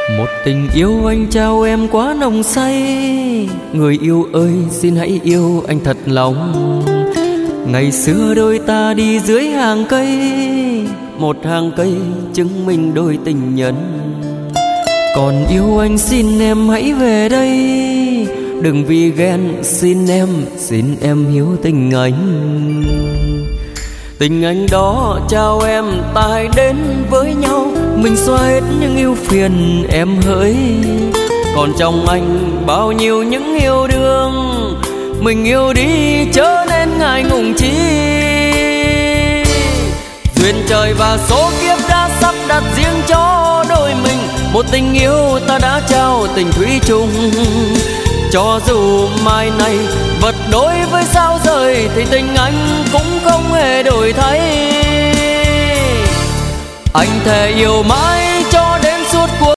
Một tình yêu anh trao em quá nồng say, người yêu ơi xin hãy yêu anh thật lòng. Ngày xưa đôi ta đi dưới hàng cây, một hàng cây chứng minh đôi tình nhân. Còn yêu anh xin em hãy về đây, đừng vì ghen xin em hiểu tình anh. Tình anh đó trao em ta hãy đến với nhau, mình xóa hết những ưu phiền em hỡi. Còn trong anh bao nhiêu những yêu đương, mình yêu đi chớ nên ngại ngùng chi. Duyên trời và số kiếp đã sắp đặt riêng cho đôi mình, một tình yêu ta đã trao tình thủy chung. Cho dù mai này vật đối với sao rời, thì tình anh cũng không hề đổi thay. Anh thề yêu mãi cho đến suốt cuộc